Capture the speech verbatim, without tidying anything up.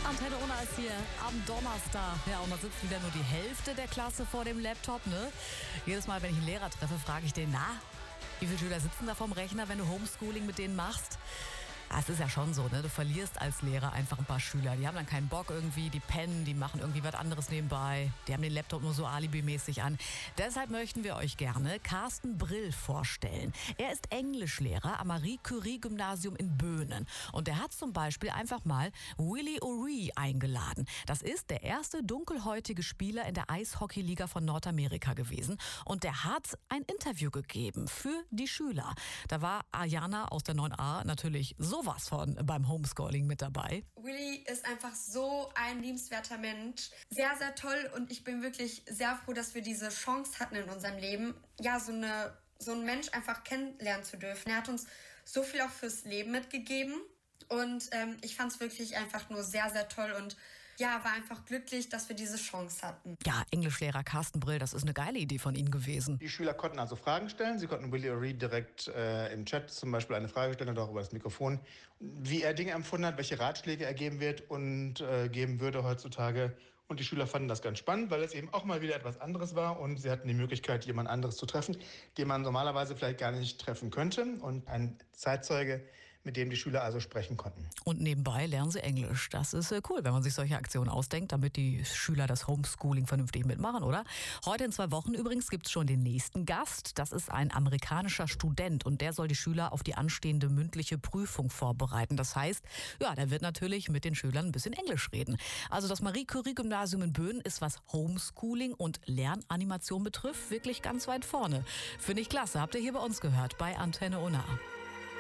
Antenne Unna ist hier am Donnerstag. Ja, und da sitzt wieder nur die Hälfte der Klasse vor dem Laptop, ne? Jedes Mal, wenn ich einen Lehrer treffe, frage ich den, na, wie viele Schüler sitzen da vorm Rechner, wenn du Homeschooling mit denen machst? Es ist ja schon so, ne? Du verlierst als Lehrer einfach ein paar Schüler. Die haben dann keinen Bock irgendwie, die pennen, die machen irgendwie was anderes nebenbei. Die haben den Laptop nur so alibimäßig an. Deshalb möchten wir euch gerne Carsten Brill vorstellen. Er ist Englischlehrer am Marie-Curie-Gymnasium in Böhnen. Und er hat zum Beispiel einfach mal Willie O'Ree eingeladen. Das ist der erste dunkelhäutige Spieler in der Eishockeyliga von Nordamerika gewesen. Und der hat ein Interview gegeben für die Schüler. Da war Ayana aus der neun a natürlich so sowas von beim Homeschooling mit dabei. Willie ist einfach so ein liebenswerter Mensch. Sehr, sehr toll und ich bin wirklich sehr froh, dass wir diese Chance hatten in unserem Leben, ja, so eine so einen Mensch einfach kennenlernen zu dürfen. Er hat uns so viel auch fürs Leben mitgegeben und ähm, ich fand es wirklich einfach nur sehr, sehr toll und ja, war einfach glücklich, dass wir diese Chance hatten. Ja, Englischlehrer Carsten Brill, das ist eine geile Idee von Ihnen gewesen. Die Schüler konnten also Fragen stellen. Sie konnten Willie O'Ree direkt äh, im Chat zum Beispiel eine Frage stellen oder auch über das Mikrofon, wie er Dinge empfunden hat, welche Ratschläge er geben wird und äh, geben würde heutzutage. Und die Schüler fanden das ganz spannend, weil es eben auch mal wieder etwas anderes war und sie hatten die Möglichkeit, jemand anderes zu treffen, den man normalerweise vielleicht gar nicht treffen könnte. Und ein Zeitzeuge, mit dem die Schüler also sprechen konnten. Und nebenbei lernen sie Englisch. Das ist äh, cool, wenn man sich solche Aktionen ausdenkt, damit die Schüler das Homeschooling vernünftig mitmachen, oder? Heute in zwei Wochen übrigens gibt's schon den nächsten Gast. Das ist ein amerikanischer Student und der soll die Schüler auf die anstehende mündliche Prüfung vorbereiten. Das heißt, ja, der wird natürlich mit den Schülern ein bisschen Englisch reden. Also das Marie-Curie-Gymnasium in Böhnen ist, was Homeschooling und Lernanimation betrifft, wirklich ganz weit vorne. Finde ich klasse. Habt ihr hier bei uns gehört, bei Antenne Unna.